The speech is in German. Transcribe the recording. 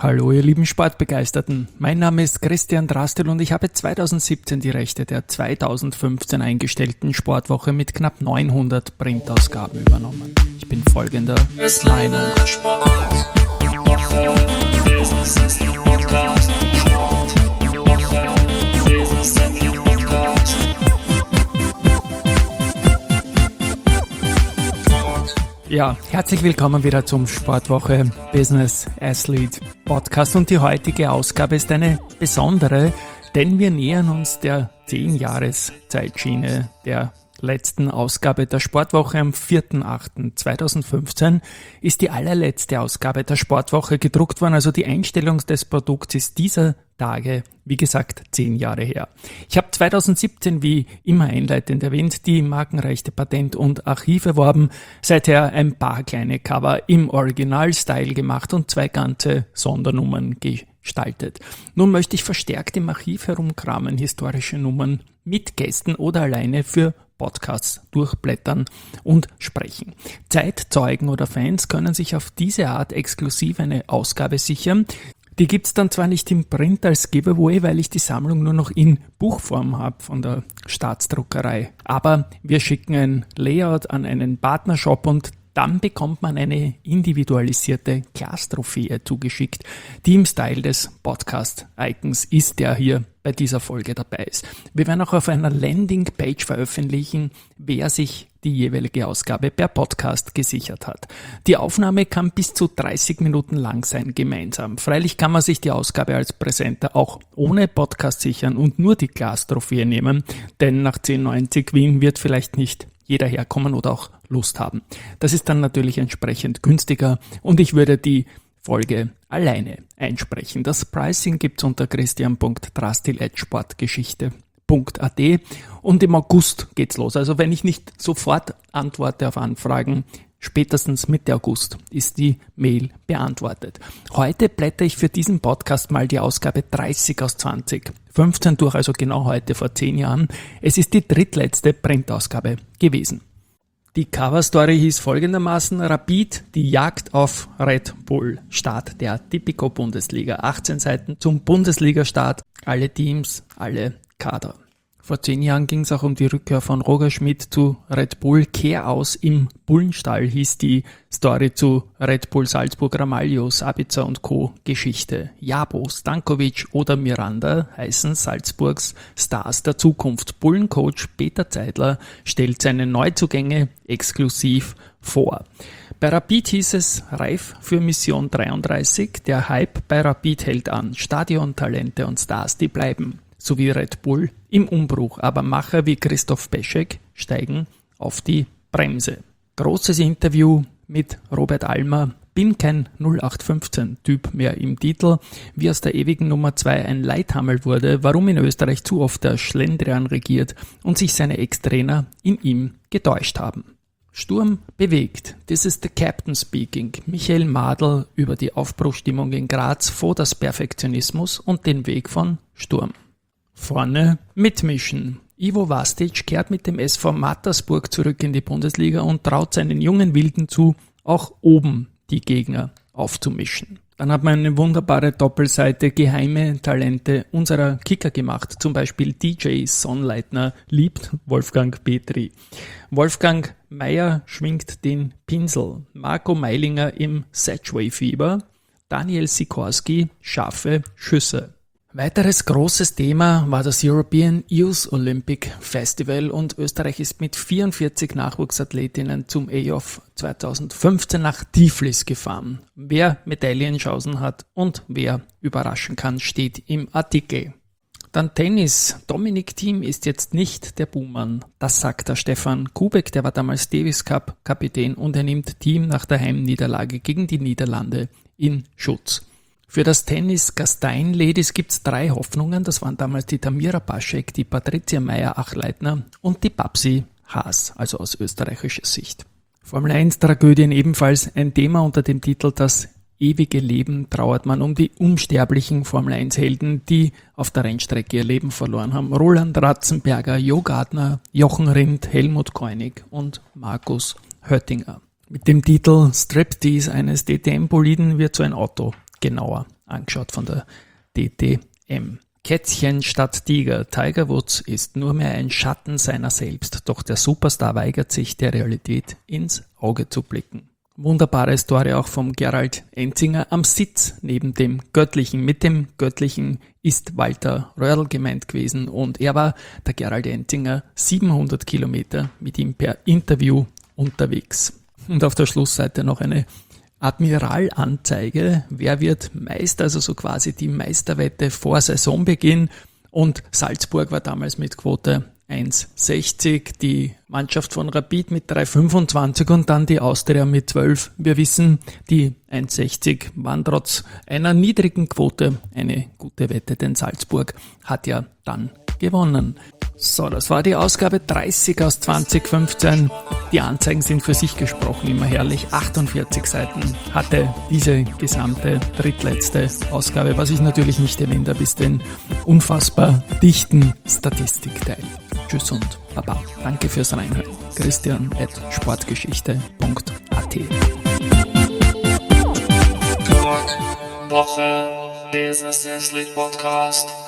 Hallo ihr lieben Sportbegeisterten, mein Name ist Christian Drastel und ich habe 2017 die Rechte der 2015 eingestellten Sportwoche mit knapp 900 Printausgaben übernommen. Ich bin folgender Meinung. Ja, herzlich willkommen wieder zum Sportwoche Business Athlete Podcast und die heutige Ausgabe ist eine besondere, denn wir nähern uns der 10-Jahres-Zeitschiene der letzten Ausgabe der Sportwoche. Am 4.8.2015 ist die allerletzte Ausgabe der Sportwoche gedruckt worden, also die Einstellung des Produkts ist dieser Tage, wie gesagt, 10 Jahre her. Ich habe 2017, wie immer einleitend erwähnt, die Markenrechte, Patent und Archiv erworben, seither ein paar kleine Cover im Original-Style gemacht und 2 ganze Sondernummern gestaltet. Nun möchte ich verstärkt im Archiv herumkramen, historische Nummern mit Gästen oder alleine für Podcasts durchblättern und sprechen. Zeitzeugen oder Fans können sich auf diese Art exklusiv eine Ausgabe sichern. Die gibt's dann zwar nicht im Print als Giveaway, weil ich die Sammlung nur noch in Buchform habe von der Staatsdruckerei. Aber wir schicken ein Layout an einen Partnershop und dann bekommt man eine individualisierte Glastrophäe zugeschickt, die im Style des Podcast-Icons ist, der hier bei dieser Folge dabei ist. Wir werden auch auf einer Landingpage veröffentlichen, wer sich die jeweilige Ausgabe per Podcast gesichert hat. Die Aufnahme kann bis zu 30 Minuten lang sein, gemeinsam. Freilich kann man sich die Ausgabe als Präsenter auch ohne Podcast sichern und nur die Glastrophäe nehmen, denn nach 10,90 Wien wird vielleicht nicht jeder herkommen oder auch Lust haben. Das ist dann natürlich entsprechend günstiger und ich würde die Folge alleine einsprechen. Das Pricing gibt's unter christian.drastil@sportgeschichte.at und im August geht's los. Also wenn ich nicht sofort antworte auf Anfragen, spätestens Mitte August ist die Mail beantwortet. Heute blätter ich für diesen Podcast mal die Ausgabe 30 aus 2015 durch, also genau heute vor 10 Jahren. Es ist die drittletzte Printausgabe gewesen. Die Coverstory hieß folgendermaßen: Rapid, die Jagd auf Red Bull, Start der Tipico-Bundesliga. 18 Seiten zum Bundesliga-Start, alle Teams, alle Kader. Vor 10 Jahren ging es auch um die Rückkehr von Roger Schmidt zu Red Bull. Kehr aus im Bullenstall hieß die Story zu Red Bull Salzburg, Ramalho, Sabitzer und Co. Geschichte. Jabo, Stankovic oder Miranda heißen Salzburgs Stars der Zukunft. Bullencoach Peter Zeidler stellt seine Neuzugänge exklusiv vor. Bei Rapid hieß es reif für Mission 33. Der Hype bei Rapid hält an. Stadiontalente und Stars, die bleiben. Sowie Red Bull im Umbruch, aber Macher wie Christoph Peschek steigen auf die Bremse. Großes Interview mit Robert Almer, bin kein 0815-Typ mehr im Titel, wie aus der ewigen Nummer 2 ein Leithammel wurde, warum in Österreich zu oft der Schlendrian regiert und sich seine Ex-Trainer in ihm getäuscht haben. Sturm bewegt, this is the Captain speaking. Michael Madl über die Aufbruchstimmung in Graz, Voders Perfektionismus und den Weg von Sturm. Vorne mitmischen. Ivo Vastic kehrt mit dem SV Mattersburg zurück in die Bundesliga und traut seinen jungen Wilden zu, auch oben die Gegner aufzumischen. Dann hat man eine wunderbare Doppelseite geheime Talente unserer Kicker gemacht. Zum Beispiel DJ Sonnleitner liebt Wolfgang Petri. Wolfgang Meyer schwingt den Pinsel. Marco Meilinger im Sedgway-Fieber. Daniel Sikorski scharfe Schüsse. Weiteres großes Thema war das European Youth Olympic Festival und Österreich ist mit 44 Nachwuchsathletinnen zum EOF 2015 nach Tiflis gefahren. Wer Medaillenchancen hat und wer überraschen kann, steht im Artikel. Dann Tennis. Dominic Thiem ist jetzt nicht der Buhmann. Das sagt der Stefan Kubek, der war damals Davis Cup Kapitän und er nimmt Thiem nach der Heimniederlage gegen die Niederlande in Schutz. Für das Tennis Gastein Ladies gibt's 3 Hoffnungen. Das waren damals die Tamira Paschek, die Patricia Meyer-Achleitner und die Babsi Haas, also aus österreichischer Sicht. Formel 1 Tragödien ebenfalls ein Thema unter dem Titel Das ewige Leben trauert man um die unsterblichen Formel 1 Helden, die auf der Rennstrecke ihr Leben verloren haben. Roland Ratzenberger, Jo Gardner, Jochen Rindt, Helmut Koenig und Markus Höttinger. Mit dem Titel Striptease eines DTM-Boliden wird so ein Auto genauer angeschaut von der DTM. Kätzchen statt Tiger. Tiger Woods ist nur mehr ein Schatten seiner selbst, doch der Superstar weigert sich, der Realität ins Auge zu blicken. Wunderbare Story auch vom Gerald Enzinger am Sitz neben dem Göttlichen. Mit dem Göttlichen ist Walter Röhrl gemeint gewesen und er war, der Gerald Enzinger, 700 Kilometer mit ihm per Interview unterwegs. Und auf der Schlussseite noch eine Admiralanzeige. Wer wird Meister? Also so quasi die Meisterwette vor Saisonbeginn. Und Salzburg war damals mit Quote 1,60, die Mannschaft von Rapid mit 3,25 und dann die Austria mit 12. Wir wissen, die 1,60 waren trotz einer niedrigen Quote eine gute Wette, denn Salzburg hat ja dann gewonnen. So, das war die Ausgabe 30 aus 2015. Die Anzeigen sind für sich gesprochen immer herrlich. 48 Seiten hatte diese gesamte drittletzte Ausgabe, was ich natürlich nicht erwähnt habe, ist den unfassbar dichten Statistikteil. Tschüss und Baba. Danke fürs Reinhören. Christian@sportgeschichte.at Woche, Business Podcast.